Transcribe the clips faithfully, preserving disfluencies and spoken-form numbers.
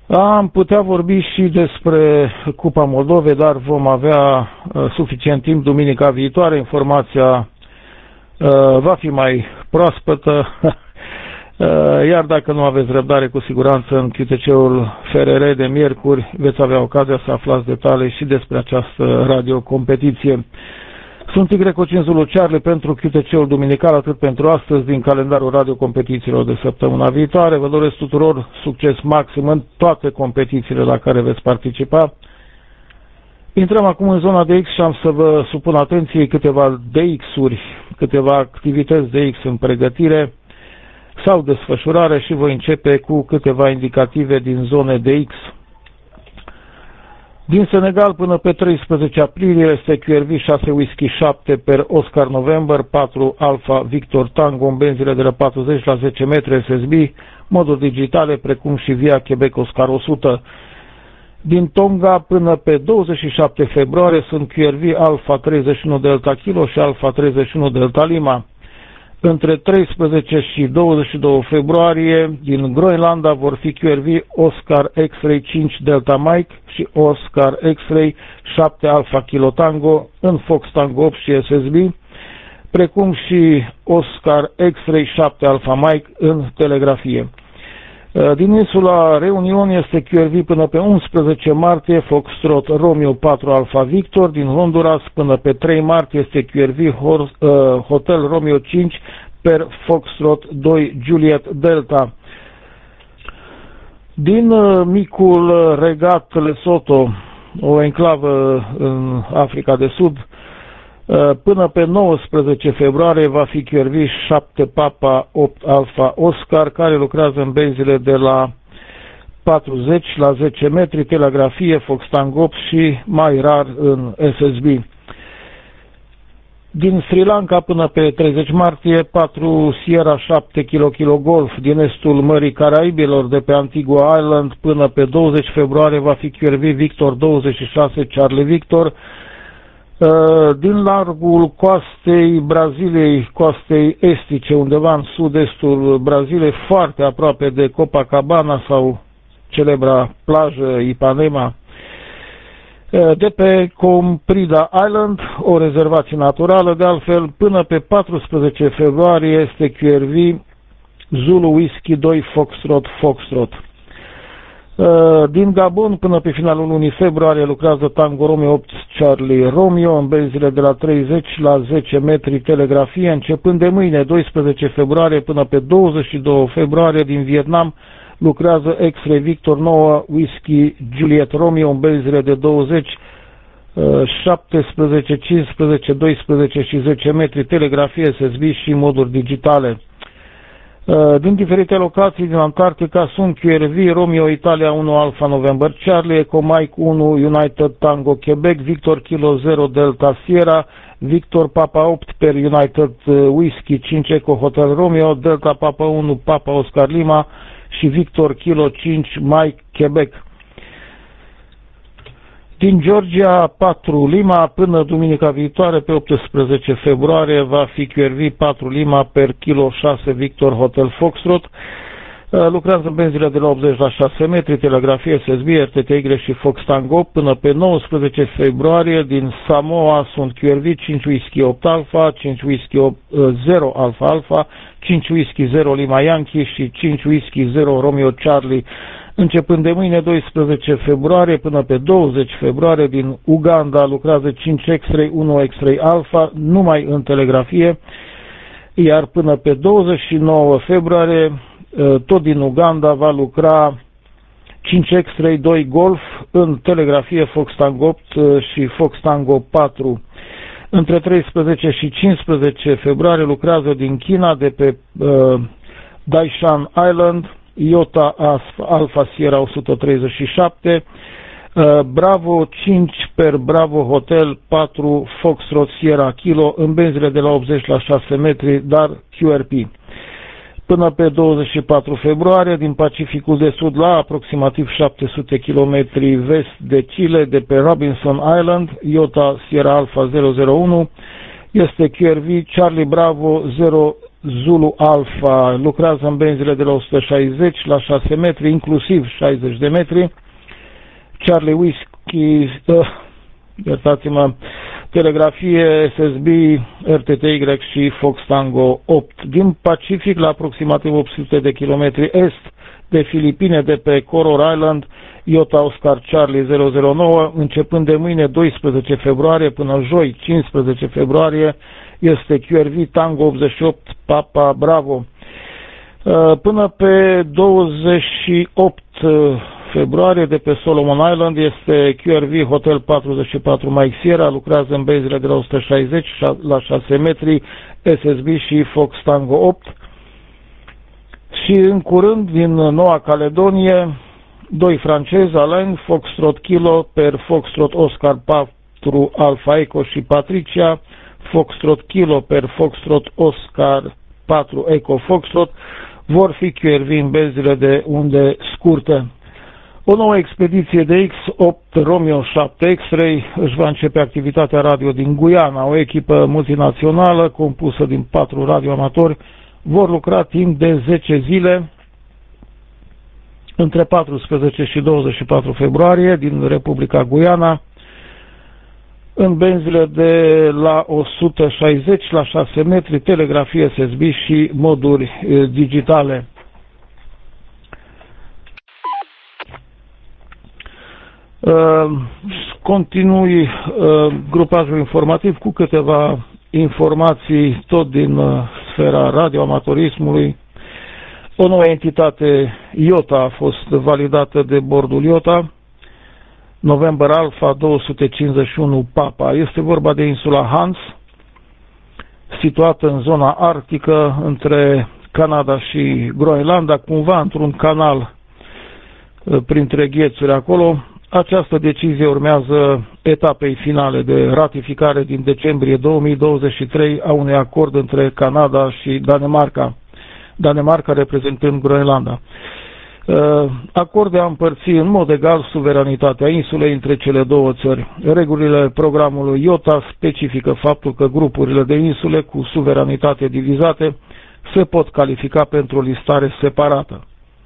Am putea vorbi și despre Cupa Moldovei, dar vom avea uh, suficient timp duminica viitoare. Informația uh, va fi mai proaspătă, uh, iar dacă nu aveți răbdare, cu siguranță în Q T C-ul F R R de miercuri veți avea ocazia să aflați detalii și despre această radiocompetiție. Sunt Y cinci Zulu Charlie pentru Q T C-ul duminical, atât pentru astăzi din calendarul radiocompetițiilor de săptămâna viitoare. Vă doresc tuturor succes maxim în toate competițiile la care veți participa. Intrăm acum în zona de X și am să vă supun atenției câteva D X-uri, câteva activități de X în pregătire sau desfășurare și voi începe cu câteva indicative din zone de X. Din Senegal până pe treisprezece aprilie este Q R V șase Whisky șapte per Oscar November, patru Alpha Victor Tango în benzile de la patruzeci la zece metri S S B, moduri digitale precum și Via Quebec Oscar o sută. Din Tonga până pe douăzeci și șapte februarie sunt Q R V Alpha treizeci și unu Delta Kilo și Alpha treizeci și unu Delta Lima. Între treisprezece și douăzeci și doi februarie din Groenlanda vor fi Q R V Oscar X-Ray cinci Delta Mike și Oscar X-Ray șapte Alpha Kilo Tango în Fox Tango opt și S S B, precum și Oscar X-Ray șapte Alpha Mike în telegrafie. Din insula Reunion este Q R V până pe unsprezece martie Foxtrot Romeo patru Alpha Victor. Din Honduras până pe trei martie este Q R V Hotel Romeo cinci per Foxtrot doi Juliet Delta. Din micul regat Lesotho, o enclavă în Africa de Sud, până pe nouăsprezece februarie va fi Q R V șapte Papa opt Alpha Oscar, care lucrează în benzile de la patruzeci la zece metri, telegrafie, Fox Tango opt și mai rar în S S B. Din Sri Lanka până pe treizeci martie, patru Sierra șapte Kilo Kilo Golf. Din estul Mării Caraibilor, de pe Antigua Island, până pe douăzeci februarie va fi Q R V Victor douăzeci și șase Charlie Victor. Din largul coastei Braziliei, coastei estice, undeva în sud-estul Braziliei, foarte aproape de Copacabana sau celebra plajă Ipanema, de pe Comprida Island, o rezervație naturală. De altfel, până pe paisprezece februarie este Q R V Zulu Whisky doi Foxtrot Foxtrot. Din Gabon până pe finalul lunii februarie lucrează Tango Romeo opt Charlie Romeo în benzile de la treizeci la zece metri, telegrafie. Începând de mâine, doisprezece februarie, până pe douăzeci și doi februarie, din Vietnam lucrează X-Ray Victor nouă Whisky Juliet Romeo în benzile de douăzeci, șaptesprezece, cincisprezece, doisprezece și zece metri, telegrafie, S S B și moduri digitale. Din diferite locații din Antarctica sunt Q R V Romeo Italia unu Alpha November Charlie, Eco Mike unu United Tango Quebec, Victor Kilo zero Delta Sierra, Victor Papa opt per United Whisky cinci Eco Hotel Romeo, Delta Papa unu Papa Oscar Lima și Victor Kilo cinci Mike Quebec. Din Georgia patru Lima până duminica viitoare pe optsprezece februarie va fi Q R V patru Lima per Kilo șase Victor Hotel Foxtrot. Lucrează în benzile de la optzeci la șase metri, telegrafie, S S B, R T T Y și Fox Tango până pe nouăsprezece februarie. Din Samoa sunt Q R V cinci Whisky opt Alpha, cinci Whisky zero Alpha Alpha, cinci Whisky zero Lima Yankee și cinci Whisky zero Romeo Charlie. Începând de mâine, doisprezece februarie, până pe douăzeci februarie, din Uganda lucrează cinci X-Ray unu X-Ray Alpha, numai în telegrafie, iar până pe douăzeci și nouă februarie, tot din Uganda, va lucra cinci X-Ray doi Golf în telegrafie, Fox Tango opt și Fox Tango patru. Între treisprezece și cincisprezece februarie lucrează din China, de pe uh, Daishan Island, Iota Alpha Sierra o sută treizeci și șapte, uh, Bravo cinci per Bravo Hotel patru Foxtrot Sierra Kilo în benzile de la optzeci la șase metri, dar Q R P. Până pe douăzeci și patru februarie, din Pacificul de Sud, la aproximativ șapte sute kilometri vest de Chile, de pe Robinson Island, Iota Sierra Alpha zero zero unu, este Q R V Charlie Bravo zero Zulu Alpha lucrează în benzile de la o sută șaizeci la șase metri, inclusiv șaizeci de metri. Charlie Whiskey, uh, iertați-mă, telegrafie, S S B, R T T Y și Fox Tango opt. Din Pacific, la aproximativ opt sute de kilometri est de Filipine, de pe Coral Island, Iota Oscar Charlie zero zero nouă, începând de mâine doisprezece februarie până joi cincisprezece februarie, este Q R V Tango optzeci și opt Papa Bravo. Până pe douăzeci și opt februarie, de pe Solomon Island, este Q R V Hotel patruzeci și patru Mike Sierra, lucrează în benzile de la o sută șaizeci la șase metri, S S B și Fox Tango opt. Și în curând, din Noua Caledonie, doi francezi, Alain, Foxtrot Kilo per Foxtrot Oscar patru Alpha Echo și Patricia, Foxtrot Kilo per Foxtrot Oscar patru Echo Foxtrot, vor fi Q R V în benzile de unde scurte. O nouă expediție de X opt Romeo șapte X-Ray își va începe activitatea radio din Guyana. O echipă multinațională compusă din patru radioamatori vor lucra timp de zece zile între paisprezece și douăzeci și patru februarie din Republica Guyana în benzile de la o sută șaizeci la șase metri, telegrafie S S B și moduri digitale. Uh, continui uh, grupajul informativ cu câteva informații tot din uh, sfera radioamatorismului. O nouă entitate Iota a fost validată de bordul Iota, November Alpha două sute cincizeci și unu Papa. Este vorba de insula Hans, situată în zona arctică între Canada și Groenlanda, cumva într-un canal printre ghețuri acolo. Această decizie urmează etapei finale de ratificare din decembrie două mii douăzeci și trei a unui acord între Canada și Danemarca, Danemarca reprezentând Groenlanda. Acord de a împărți în mod egal suveranitatea insulei între cele două țări. Regulile programului Iota specifică faptul că grupurile de insule cu suveranitate divizate se pot califica pentru o listare separată.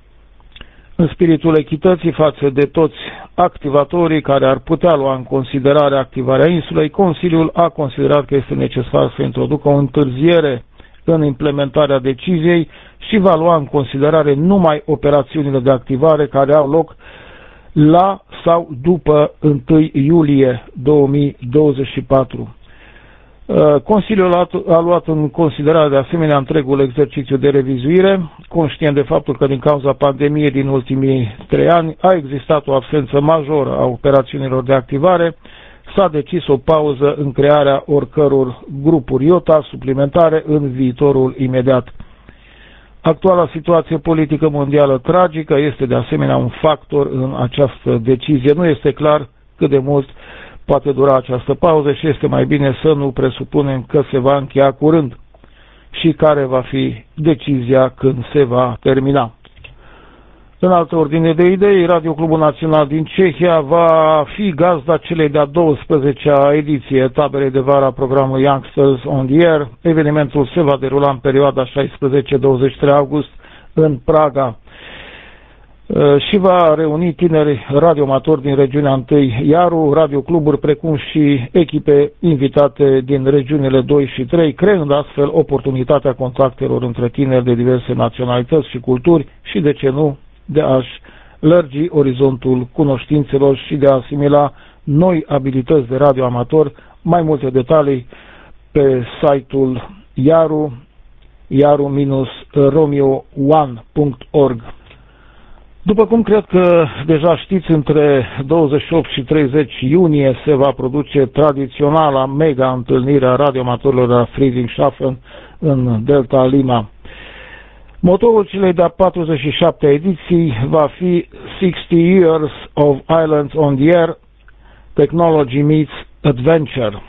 În spiritul echității față de toți activatorii care ar putea lua în considerare activarea insulei, Consiliul a considerat că este necesar să introducă o întârziere în implementarea deciziei și va lua în considerare numai operațiunile de activare care au loc la sau după întâi iulie două mii douăzeci și patru. Consiliul a luat în considerare de asemenea întregul exercițiu de revizuire, conștient de faptul că din cauza pandemiei din ultimii trei ani a existat o absență majoră a operațiunilor de activare, s-a decis o pauză în crearea oricăror grupuri Iota suplimentare în viitorul imediat. Actuala situație politică mondială tragică este de asemenea un factor în această decizie. Nu este clar cât de mult poate dura această pauză și este mai bine să nu presupunem că se va încheia curând și care va fi decizia când se va termina. În altă ordine de idei, Radio Clubul Național din Cehia va fi gazda celei de-a douăsprezecea ediție taberei de vară a programului Youngsters on the Air. Evenimentul se va derula în perioada șaisprezece douăzeci și trei august în Praga și va reuni tineri radioamatori din regiunea întâi Iaru, radiocluburi, precum și echipe invitate din regiunile doi și trei, creând astfel oportunitatea contactelor între tineri de diverse naționalități și culturi și, de ce nu, de a-și lărgi orizontul cunoștințelor și de a asimila noi abilități de radioamator. Mai multe detalii pe site-ul Iaru, iaru romeo unu punct org. După cum cred că deja știți, între douăzeci și opt și treizeci iunie se va produce tradiționala mega întâlnire a radioamatorilor la Friedrichshafen în Delta Lima. Motorul celei de-a patruzeci și șaptea ediții va fi sixty years of Islands on the Air, Technology meets Adventure.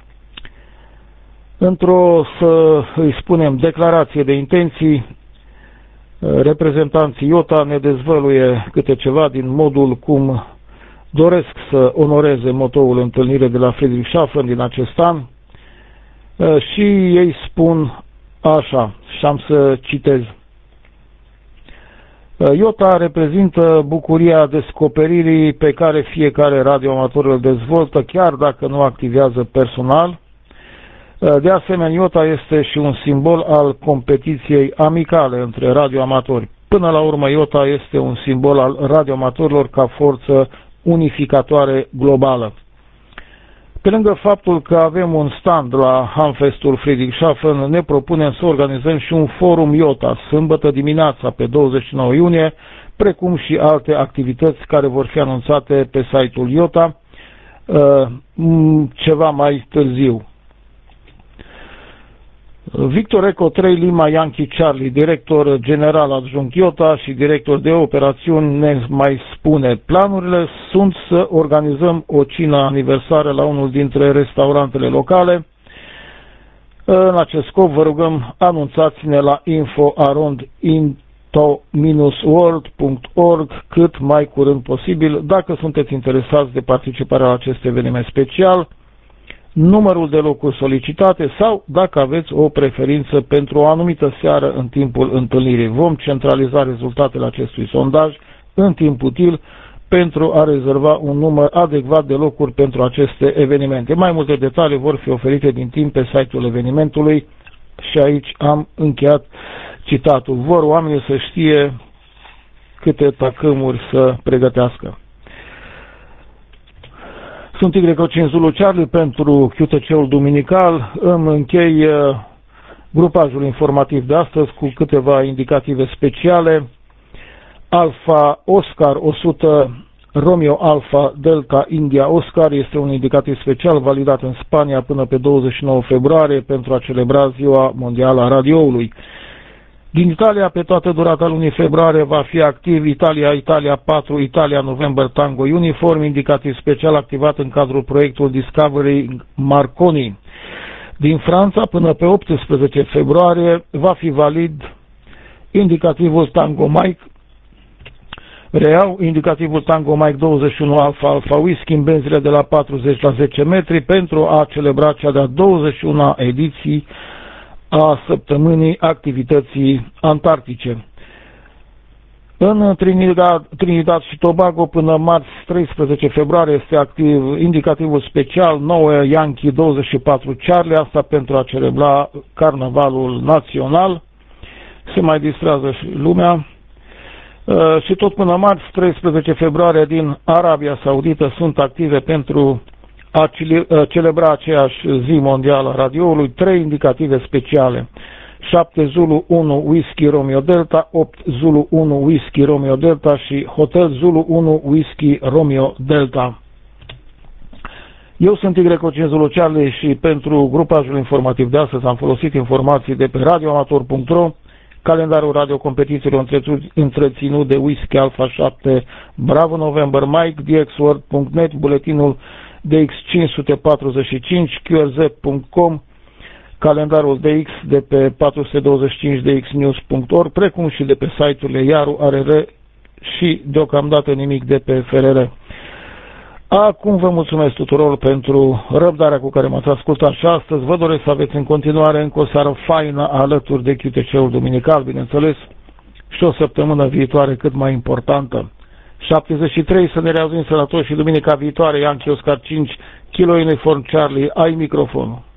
Într-o, să îi spunem, declarație de intenții, reprezentanții Iota ne dezvăluie câte ceva din modul cum doresc să onoreze motoul întâlnire de la Friedrichshafen din acest an și ei spun așa, și am să citez. Iota reprezintă bucuria descoperirii pe care fiecare radioamator îl dezvoltă, chiar dacă nu activează personal. De asemenea, Iota este și un simbol al competiției amicale între radioamatori. Până la urmă, Iota este un simbol al radioamatorilor ca forță unificatoare globală. Pe lângă faptul că avem un stand la Hamfestul Friedrichshafen, ne propunem să organizăm și un forum Iota, sâmbătă dimineața pe douăzeci și nouă iunie, precum și alte activități care vor fi anunțate pe site-ul Iota ceva mai târziu. Victor Eco trei Lima Yankee Charlie, director general adjunct Iota și director de operațiuni, ne mai spune: planurile sunt să organizăm o cină aniversară la unul dintre restaurantele locale. În acest scop vă rugăm, anunțați-ne la info arond into world punct org cât mai curând posibil dacă sunteți interesați de participarea la acest eveniment special, numărul de locuri solicitate sau dacă aveți o preferință pentru o anumită seară în timpul întâlnirii. Vom centraliza rezultatele acestui sondaj în timp util pentru a rezerva un număr adecvat de locuri pentru aceste evenimente. Mai multe detalii vor fi oferite din timp pe site-ul evenimentului și aici am încheiat citatul. Vor oamenii să știe câte tacâmuri să pregătească. Sunt Y cinci Zulu Charlie pentru Q T C-ul duminical. Îmi închei grupajul informativ de astăzi cu câteva indicative speciale. Alfa Oscar o sută Romeo Alfa Delta India Oscar este un indicativ special validat în Spania până pe douăzeci și nouă februarie pentru a celebra Ziua Mondială a Radioului. Din Italia, pe toată durata lunii februarie, va fi activ Italia, Italia patru, Italia November Tango Uniform, indicativ special activat în cadrul proiectului Discovery Marconi. Din Franța, până pe optsprezece februarie, va fi valid indicativul Tango Mike, reiau indicativul Tango Mike douăzeci și unu Alpha Alpha Whisky în benzile de la patruzeci la zece metri pentru a celebra cea de-a douăzeci și una ediții a săptămânii activității antarctice. În Trinidad, Trinidad și Tobago până marți treisprezece februarie este activ indicativul special nouă Yankee douăzeci și patru Charlie, asta pentru a celebra carnavalul național. Se mai distrează și lumea. Uh, și tot până marți treisprezece februarie din Arabia Saudită sunt active pentru a celebra aceeași zi mondială a radioului, trei indicative speciale: șapte Zulu unu Whisky Romeo Delta, opt Zulu unu Whisky Romeo Delta și Hotel Zulu unu Whisky Romeo Delta. Eu sunt Y cinci Zulu Charlie și pentru grupajul informativ de astăzi am folosit informații de pe radioamator punct ro, calendarul radiocompetițiilor întreținut de Whisky Alpha șapte Bravo November Mike, d x world punct net, buletinul D X cinci sute patruzeci și cinci, Q R Z punct com, calendarul D X de pe patru sute douăzeci și cinci d x news punct org, precum și de pe site-urile Iaru, A R R și deocamdată nimic de pe F R R. Acum vă mulțumesc tuturor pentru răbdarea cu care m-ați ascultat și astăzi. Vă doresc să aveți în continuare încă o seară faină alături de Q T C-ul duminical, bineînțeles, și o săptămână viitoare cât mai importantă. șaptezeci și trei, să ne reauzim sănătoși și duminica viitoare, Yankee Oscar cinci, Kilo Uniform Charlie, ai microfonul.